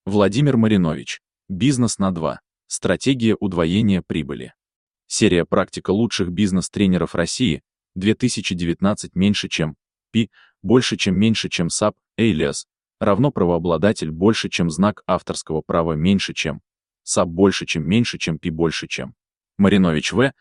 Владимир Маринович. Бизнес на 2. Стратегия удвоения прибыли. Серия «Практика лучших бизнес-тренеров России», 2019 меньше чем P, больше чем меньше чем SAP, alias, равно правообладатель больше чем знак авторского права меньше чем SAP больше чем меньше чем P больше чем. Маринович В,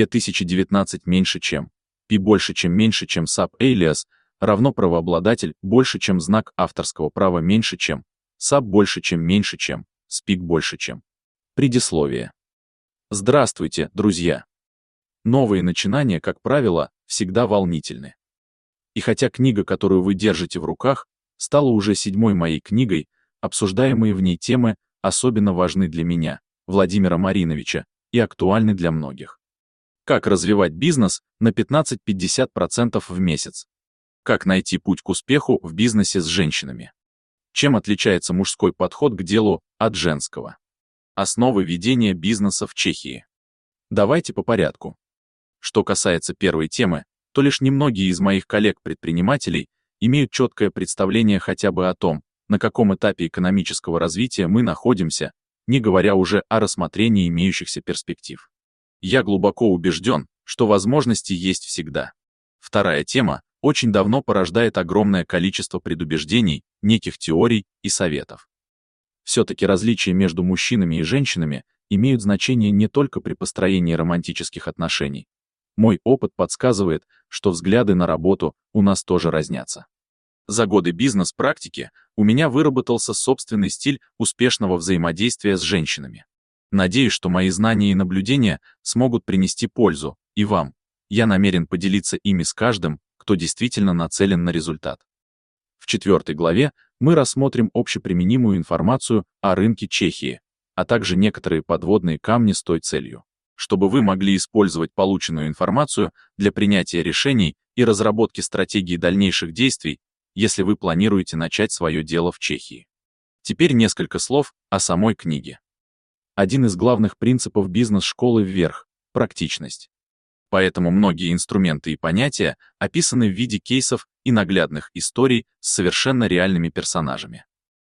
2019 меньше чем P больше чем SAP, alias, равно правообладатель больше чем знак авторского права меньше чем SAP больше чем SPIC больше чем. Предисловие. Здравствуйте, друзья! Новые начинания, как правило, всегда волнительны. И хотя книга, которую вы держите в руках, стала уже 7-й моей книгой, обсуждаемые в ней темы особенно важны для меня, Владимира Мариновича, и актуальны для многих. Как развивать бизнес на 15-50% в месяц? Как найти путь к успеху в бизнесе с женщинами? Чем отличается мужской подход к делу от женского? Основы ведения бизнеса в Чехии. Давайте по порядку. Что касается первой темы, то лишь немногие из моих коллег-предпринимателей имеют четкое представление хотя бы о том, на каком этапе экономического развития мы находимся, не говоря уже о рассмотрении имеющихся перспектив. Я глубоко убежден, что возможности есть всегда. Вторая тема очень давно порождает огромное количество предубеждений, неких теорий и советов. Все-таки различия между мужчинами и женщинами имеют значение не только при построении романтических отношений. Мой опыт подсказывает, что взгляды на работу у нас тоже разнятся. За годы бизнес-практики у меня выработался собственный стиль успешного взаимодействия с женщинами. Надеюсь, что мои знания и наблюдения смогут принести пользу и вам. Я намерен поделиться ими с каждым, кто действительно нацелен на результат. В 4 главе мы рассмотрим общеприменимую информацию о рынке Чехии, а также некоторые подводные камни с той целью, чтобы вы могли использовать полученную информацию для принятия решений и разработки стратегии дальнейших действий, если вы планируете начать свое дело в Чехии. Теперь несколько слов о самой книге. Один из главных принципов бизнес-школы вверх – практичность. Поэтому многие инструменты и понятия описаны в виде кейсов и наглядных историй с совершенно реальными персонажами.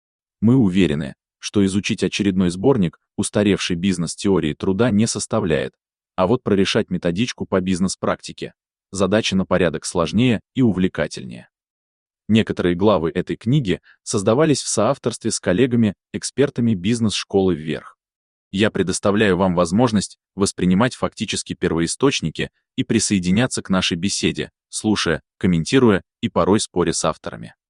Мы уверены, что изучить очередной сборник устаревшей бизнес-теории труда не составляет, а вот прорешать методичку по бизнес-практике – задача на порядок сложнее и увлекательнее. Некоторые главы этой книги создавались в соавторстве с коллегами-экспертами бизнес-школы вверх. Я предоставляю вам возможность воспринимать фактически первоисточники и присоединяться к нашей беседе, слушая, комментируя и порой споря с авторами.